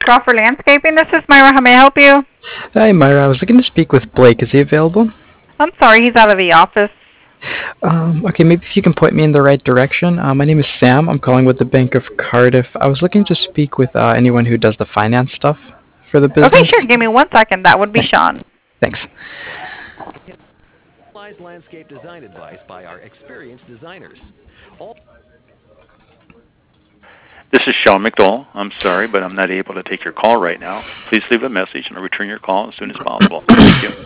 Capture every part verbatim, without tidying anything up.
Crawford Landscaping. This is Myra. How may I help you? Hi, Myra. I was looking to speak with Blake. Is he available? I'm sorry, he's out of the office. Um, okay, maybe if you can point me in the right direction. Uh, my name is Sam. I'm calling with the Bank of Cardiff. I was looking to speak with uh, anyone who does the finance stuff for the Okay, business. sure. Give me one second. That would be Sean. Thanks. Landscape design advice by our experienced designers. All This is Sean McDowell. I'm sorry, but I'm not able to take your call right now. Please leave a message and I'll return your call as soon as possible. Thank you.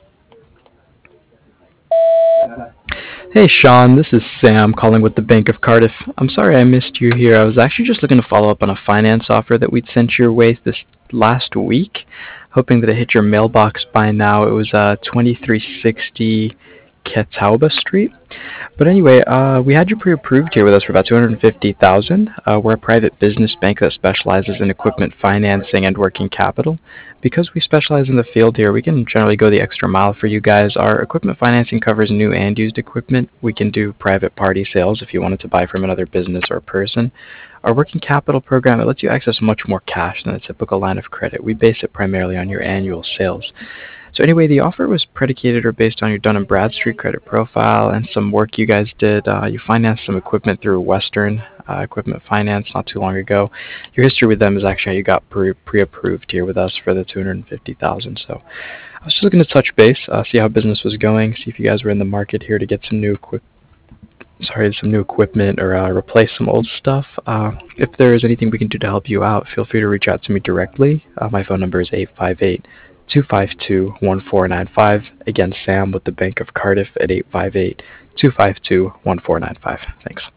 Hey, Sean. This is Sam calling with the Bank of Cardiff. I'm sorry I missed you here. I was actually just looking to follow up on a finance offer that we'd sent your way this last week, hoping that it hit your mailbox by now. It was uh, twenty-three sixty Catawba Street. But anyway, uh, we had you pre-approved here with us for about two hundred fifty thousand dollars. Uh, we're a private business bank that specializes in equipment financing and working capital. Because we specialize in the field here, we can generally go the extra mile for you guys. Our equipment financing covers new and used equipment. We can do private party sales if you wanted to buy from another business or person. Our working capital program, it lets you access much more cash than a typical line of credit. We base it primarily on your annual sales. So anyway, the offer was predicated or based on your Dun and Bradstreet credit profile and some work you guys did. Uh, you financed some equipment through Western uh, Equipment Finance not too long ago. Your history with them is actually how you got pre- pre-approved here with us for the two hundred fifty thousand dollars. So I was just looking to touch base, uh, see how business was going, see if you guys were in the market here to get some new equipment. Sorry, some new equipment or uh, replace some old stuff. Uh, if there is anything we can do to help you out, feel free to reach out to me directly. Uh, my phone number is eight five eight, two five two, one four nine five. Again, Sam with the Bank of Cardiff at eight five eight, two five two, one four nine five. Thanks.